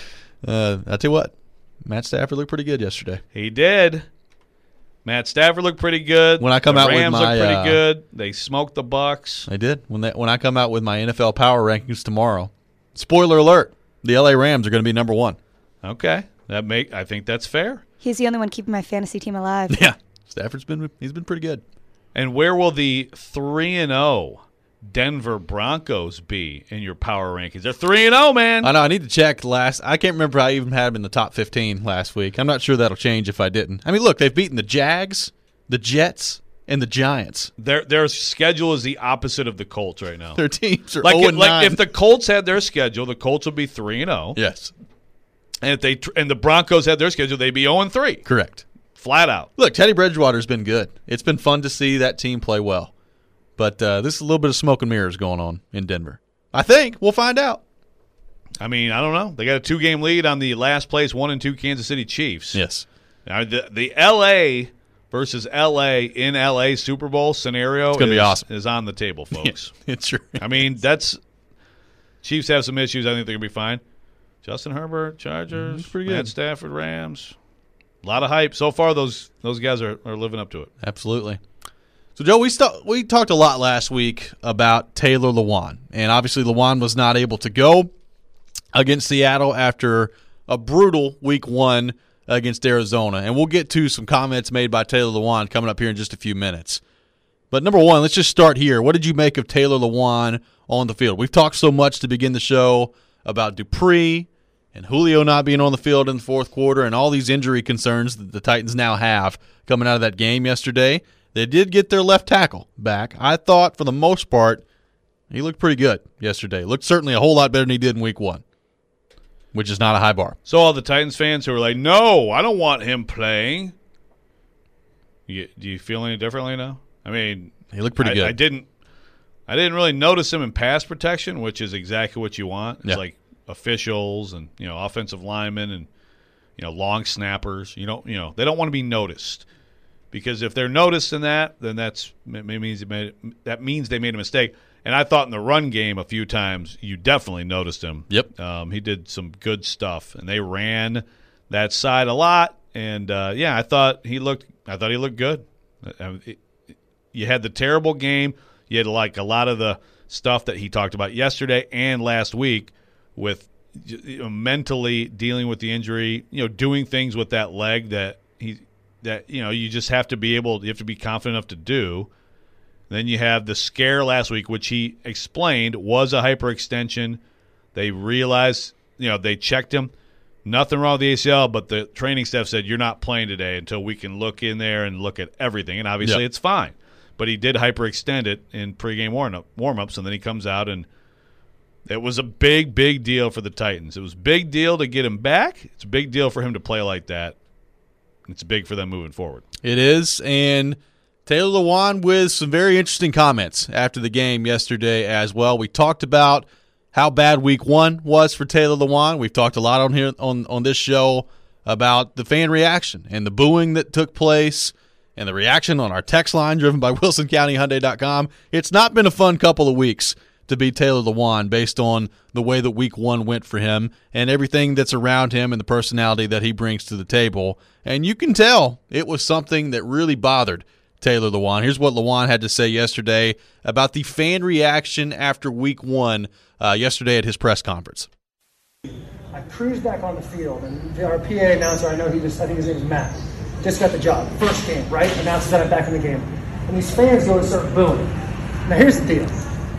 Uh, I tell you what, Matt Stafford looked pretty good yesterday. He did. Matt Stafford looked pretty good. When I come the out with Rams my, looked pretty uh, good. They smoked the Bucks. I did. When that when I come out with my N F L power rankings tomorrow. Spoiler alert: the L A Rams are going to be number one. Okay, that make I think that's fair. He's the only one keeping my fantasy team alive. Yeah, Stafford's been he's been pretty good. And where will the three and zero Denver Broncos be in your power rankings? They're three and zero, man. I know. I need to check last. I can't remember. I even had them in the top fifteen last week. I'm not sure that'll change if I didn't. I mean, look, they've beaten the Jags, the Jets, and the Giants. Their their schedule is the opposite of the Colts right now. Their teams are Like oh if, and like nine. if the Colts had their schedule, the Colts would be three and zero. Yes, And if they tr- and the Broncos had their schedule, they'd be zero and three, correct. flat out. Look, Teddy Bridgewater's been good. It's been fun to see that team play well. But uh, this is a little bit of smoke and mirrors going on in Denver. I think we'll find out. I mean, I don't know. They got a two game lead on the last place one and two Kansas City Chiefs. Yes. Now, the, the L A versus L A in L A Super Bowl scenario it's gonna is, be awesome. is on the table, folks. Yeah, it's true. I mean, that's Chiefs have some issues. I think they're going to be fine. Justin Herbert, Chargers, He's pretty Matt good. Stafford, Rams. A lot of hype. So far, those those guys are, are living up to it. Absolutely. So, Joe, we st- we talked a lot last week about Taylor Lewan, and obviously Lewan was not able to go against Seattle after a brutal week one against Arizona, and we'll get to some comments made by Taylor Lewan coming up here in just a few minutes. But number one, let's just start here. What did you make of Taylor Lewan on the field? We've talked so much to begin the show about Dupree and Julio not being on the field in the fourth quarter and all these injury concerns that the Titans now have coming out of that game yesterday. They did get their left tackle back. I thought, for the most part, he looked pretty good yesterday. Looked certainly a whole lot better than he did in week one, which is not a high bar. So all the Titans fans who are like, no, I don't want him playing. You, do you feel any differently now? I mean, He looked pretty I, good. I didn't I didn't really notice him in pass protection, which is exactly what you want. It's Yeah. like officials and, you know, offensive linemen and, you know, long snappers. You don't, you know, they don't want to be noticed. Because if they're noticed in that, then that's it means they made, that means they made a mistake. And I thought in the run game a few times you definitely noticed him. Yep. Um, he did some good stuff, and they ran that side a lot. And uh, yeah, I thought he looked. I thought he looked good. Uh, it, you had the terrible game. You had like a lot of the stuff that he talked about yesterday and last week with you know, mentally dealing with the injury. You know, doing things with that leg that he. That you know you just have to be able you have to be confident enough to do. Then you have the scare last week, which he explained was a hyperextension. They realized, you know, they checked him. Nothing wrong with the A C L, but the training staff said you're not playing today until we can look in there and look at everything. And obviously Yep. it's fine. But he did hyperextend it in pregame warm-up, warm-ups, and then he comes out and it was a big, big deal for the Titans. It was a big deal to get him back. It's a big deal for him to play like that. It's big for them moving forward. It is, and Taylor Lewan with some very interesting comments after the game yesterday as well. We talked about how bad week one was for Taylor Lewan. We've talked a lot on here on, on this show about the fan reaction and the booing that took place and the reaction on our text line driven by Wilson County Hyundai dot com. It's not been a fun couple of weeks to be Taylor Lewan based on the way that week one went for him and everything that's around him and the personality that he brings to the table. And you can tell it was something that really bothered Taylor Lewan. Here's what Lewan had to say yesterday about the fan reaction after week one uh, yesterday at his press conference. I cruised back on the field, and our P A announcer, I know he just, I think his name is Matt, just got the job. First game, right? Announces that I'm back in the game. And these fans go to start booing. Now here's the deal.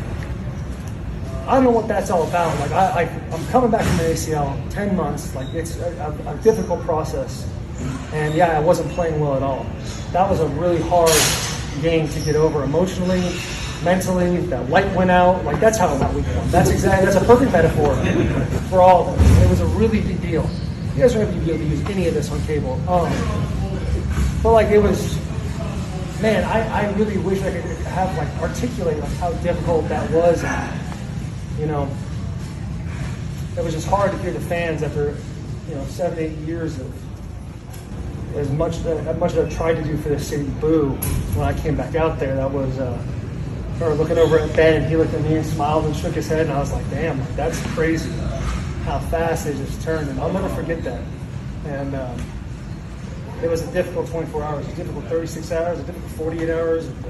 I don't know what that's all about. Like I, I I'm coming back from the A C L, ten months. Like it's a, a, a difficult process, and yeah, I wasn't playing well at all. That was a really hard game to get over emotionally, mentally. That light went out. Like that's how it went week one. That's exactly that's a perfect metaphor for all of us. It was a really big deal. You guys don't have to be able to use any of this on cable. Um, but like it was, man, I, I really wish I could have like articulate like how difficult that was. And, you know, it was just hard to hear the fans after, you know, seven, eight years of as much as much as I tried to do for the city boo. When I came back out there, that was, uh, I remember looking over at Ben and he looked at me and smiled and shook his head, and I was like, damn, like, that's crazy how fast they just turned, and I'll never forget that. And um, it was a difficult twenty-four hours, a difficult thirty-six hours, a difficult forty-eight hours, and uh,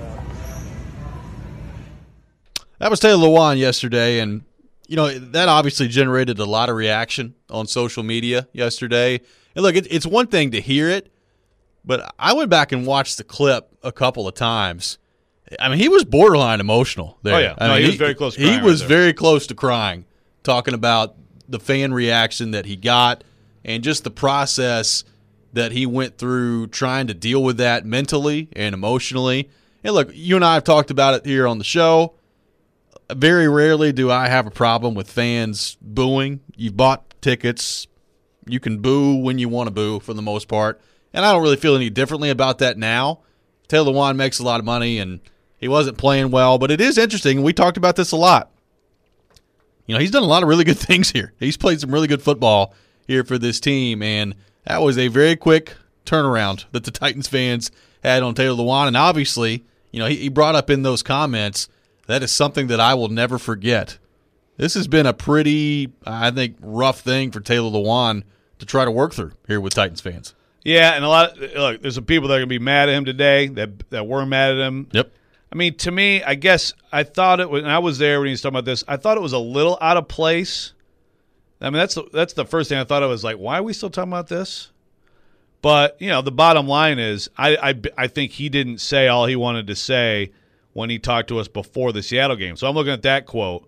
That was Taylor Lewan yesterday, and you know that obviously generated a lot of reaction on social media yesterday. And look, it, it's one thing to hear it, but I went back and watched the clip a couple of times. I mean, he was borderline emotional there. Oh, yeah. I No, mean, he was very close to He crying was right there. very close to crying, talking about the fan reaction that he got and just the process that he went through trying to deal with that mentally and emotionally. And look, you and I have talked about it here on the show. Very rarely do I have a problem with fans booing. You've bought tickets. You can boo when you want to boo for the most part. And I don't really feel any differently about that now. Taylor Lewan makes a lot of money, and he wasn't playing well. But it is interesting, and we talked about this a lot. You know, he's done a lot of really good things here. He's played some really good football here for this team, and that was a very quick turnaround that the Titans fans had on Taylor Lewan. And obviously, you know, he, he brought up in those comments, that is something that I will never forget. This has been a pretty, I think, rough thing for Taylor Lewan to try to work through here with Titans fans. Yeah, and a lot of, look, there's some people that are going to be mad at him today that that were mad at him. Yep. I mean, to me, I guess I thought it was, and I was there when he was talking about this, I thought it was a little out of place. I mean, that's the, that's the first thing I thought. I was like, why are we still talking about this? But, you know, the bottom line is I, I, I think he didn't say all he wanted to say when he talked to us before the Seattle game. So I'm looking at that quote.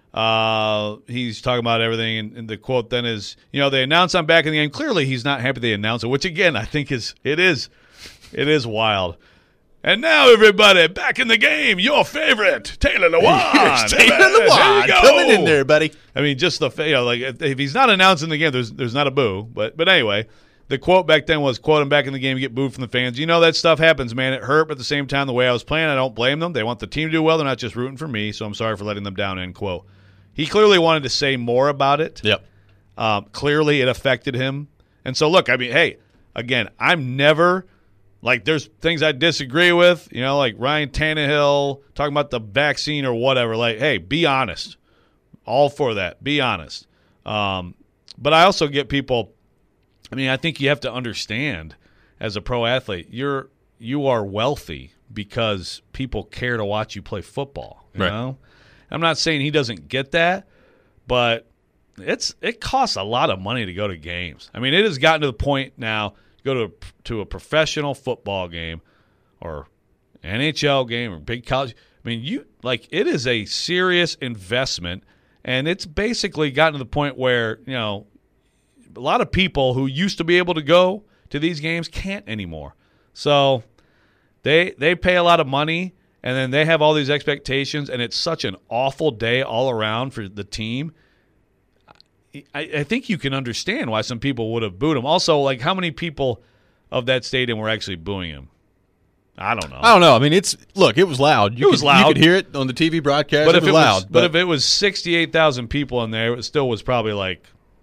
Uh, he's talking about everything, and, and the quote then is, you know, they announced I'm back in the game. Clearly, he's not happy they announced it, which again I think is it is, it is wild. And now everybody back in the game. Your favorite Taylor Lewan. Here's Taylor Lewan coming in there, buddy. I mean, just the you know, like if, if he's not announcing the game, there's there's not a boo. But but anyway, the quote back then was, "Quote, I'm back in the game. You get booed from the fans. You know that stuff happens, man. It hurt, but at the same time, the way I was playing, I don't blame them. They want the team to do well. They're not just rooting for me. So I'm sorry for letting them down." End quote. He clearly wanted to say more about it. Yep. Um, clearly, it affected him. And so, look, I mean, hey, again, I'm never like there's things I disagree with. You know, like Ryan Tannehill talking about the vaccine or whatever. Like, hey, be honest. All for that. Be honest. Um, but I also get people. I mean, I think you have to understand as a pro athlete, you're you are wealthy because people care to watch you play football. You right. know? I'm not saying he doesn't get that, but it's it costs a lot of money to go to games. I mean, it has gotten to the point now to go to a, to a professional football game or N H L game or big college. I mean, you like it is a serious investment, and it's basically gotten to the point where, you know, a lot of people who used to be able to go to these games can't anymore. So they they pay a lot of money. And then they have all these expectations, and it's such an awful day all around for the team. I, I think you can understand why some people would have booed him. Also, like, how many people of that stadium were actually booing him? I don't know. I don't know. I mean, it's look, it was loud. You it was could, loud. You could hear it on the T V broadcast. But it if was it loud. was, but, but if it was sixty-eight thousand people in there, it still was probably like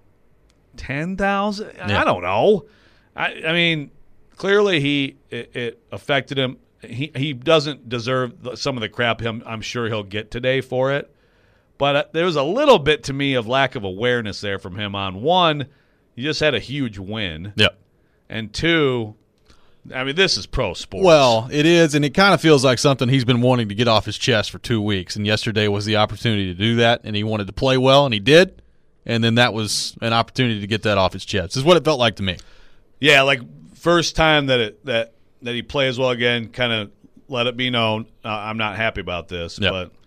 ten thousand. Yeah. I don't know. I, I mean, clearly he it, it affected him. He he doesn't deserve some of the crap him I'm sure he'll get today for it. But uh, there was a little bit to me of lack of awareness there from him on one, you just had a huge win. Yep. And two, I mean, this is pro sports. Well, it is, and it kind of feels like something he's been wanting to get off his chest for two weeks. And yesterday was the opportunity to do that, and he wanted to play well, and he did. And then that was an opportunity to get that off his chest. This is what it felt like to me. Yeah, like first time that it that that he plays well again, kind of let it be known, uh, I'm not happy about this. Yep. But,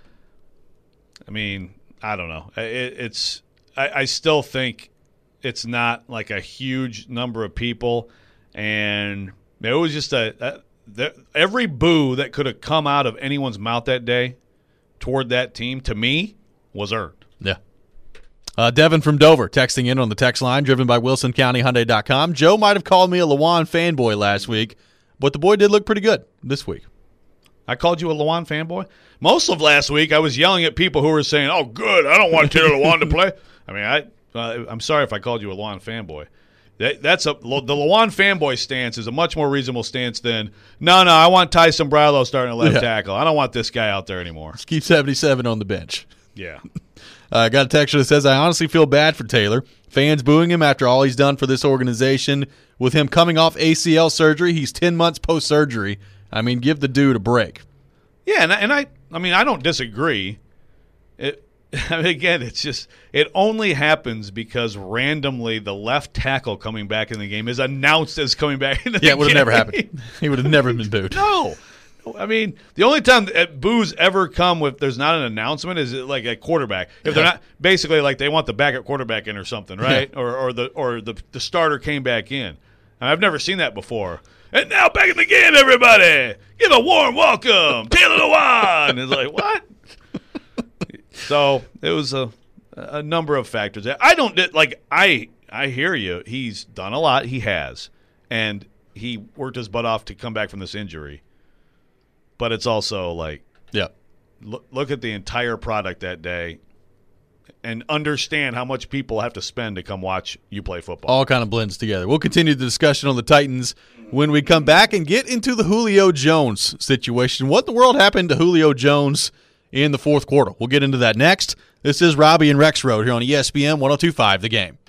I mean, I don't know. It, it's I, I still think it's not like a huge number of people, and it was just a, a the, every boo that could have come out of anyone's mouth that day toward that team, to me, was earned. Yeah. Uh, Devin from Dover texting in on the text line, driven by Wilson County Hyundai dot com. Joe might have called me a Lewan fanboy last week, but the boy did look pretty good this week. I called you a Lewan fanboy? Most of last week, I was yelling at people who were saying, oh, good, I don't want Taylor Lewan to play. I mean, I, uh, I'm sorry if I called you a Lewan fanboy. That, that's a, the Lewan fanboy stance is a much more reasonable stance than, no, no, I want Ty Sombrello starting at left Yeah. tackle. I don't want this guy out there anymore. Let's keep seventy-seven on the bench. Yeah. I uh, got a texture that says, I honestly feel bad for Taylor. Fans booing him after all he's done for this organization. With him coming off A C L surgery, he's ten months post-surgery. I mean, give the dude a break. Yeah, and, and I I mean, I don't disagree. It, I mean, again, it's just, it only happens because randomly the left tackle coming back in the game is announced as coming back in the game. Yeah, it would have never happened. He would have never been booed. No. I mean, the only time that boos ever come with there's not an announcement is like a quarterback. If they're not basically like they want the backup quarterback in or something, right? Yeah. Or or the or the the starter came back in. And I've never seen that before. And now back in the game, everybody, give a warm welcome, Taylor Lewan. It's like what? So it was a a number of factors. I don't like. I I hear you. He's done a lot. He has, and he worked his butt off to come back from this injury. But it's also like, Yeah. look, look at the entire product that day. and understand how much people have to spend to come watch you play football. All kind of blends together. We'll continue the discussion on the Titans when we come back and get into the Julio Jones situation. What in the world happened to Julio Jones in the fourth quarter? We'll get into that next. This is Robbie and Rex Road here on E S P N one oh two point five The Game.